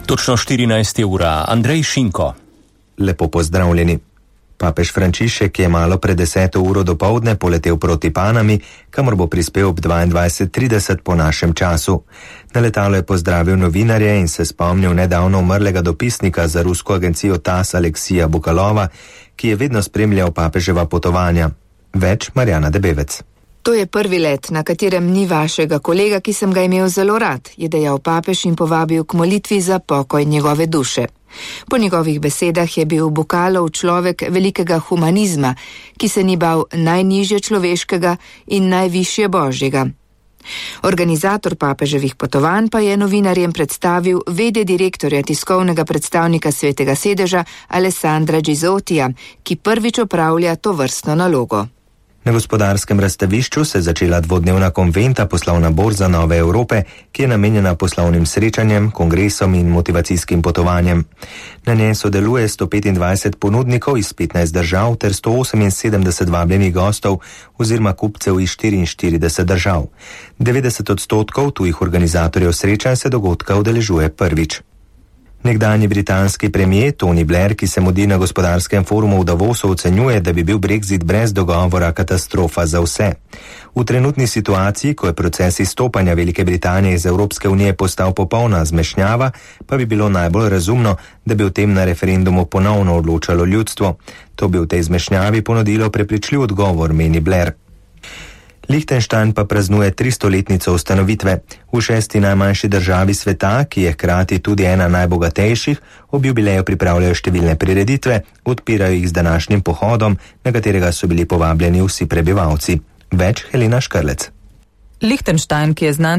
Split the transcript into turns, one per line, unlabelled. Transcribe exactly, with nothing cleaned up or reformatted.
Točno štirinajsta ura. Andrej Šinko.
Lepo pozdravljeni. Papež Frančišek je malo pred deseto uro dopoldne poletel proti Panami, kamor bo prispel ob dvaindvajset trideset po našem času. Na letalo je pozdravil novinarje in se spomnil nedavno umrlega dopisnika za rusko agencijo TASS Aleksija Bukalova, ki je vedno spremljal papeževa potovanja. Več Marjana Debevec.
To je prvi let, na katerem ni vašega kolega, ki sem ga imel zelo rad, je dejal papež in povabil k molitvi za pokoj njegove duše. Po njegovih besedah je bil Bukalov človek velikega humanizma, ki se ni bal najnižje človeškega in najvišje božjega. Organizator papeževih potovanj pa je novinarjem predstavil vede direktorja tiskovnega predstavnika Svetega sedeža Alessandra Gizottija, ki prvič opravlja to vrstno nalogo.
Na Gospodarskem razstavišču se je začela dvodnevna konventa Poslovna borza Nove Evrope, ki je namenjena poslovnim srečanjem, kongresom in motivacijskim potovanjem. Na njej sodeluje sto petindvajset ponudnikov iz petnajst držav ter sto oseminsedemdeset vabljenih gostov oziroma kupcev iz štiriinštirideset držav. devetdeset odstotkov tujih organizatorjev srečanj se dogodka udeležuje prvič. Nekdanji britanski premijer Tony Blair, ki se mudi na gospodarskem forumu v Davosu, ocenjuje, da bi bil Brexit brez dogovora katastrofa za vse. V trenutni situaciji, ko je proces izstopanja Velike Britanije iz Evropske unije postal popolna zmešnjava, pa bi bilo najbolj razumno, da bi o tem na referendumu ponovno odločalo ljudstvo. To bi v tej zmešnjavi ponudilo prepričljiv odgovor, meni Blair. Lichtenstein pa praznuje tristoletnico ustanovitve. V šesti najmanjši državi sveta, ki je hkrati tudi ena najbogatejših, ob jubileju pripravljajo številne prireditve, odpirajo jih z današnjim pohodom, na katerega so bili povabljeni vsi prebivalci. Več Helena Škrlec.
Lichtenstein, ki je znan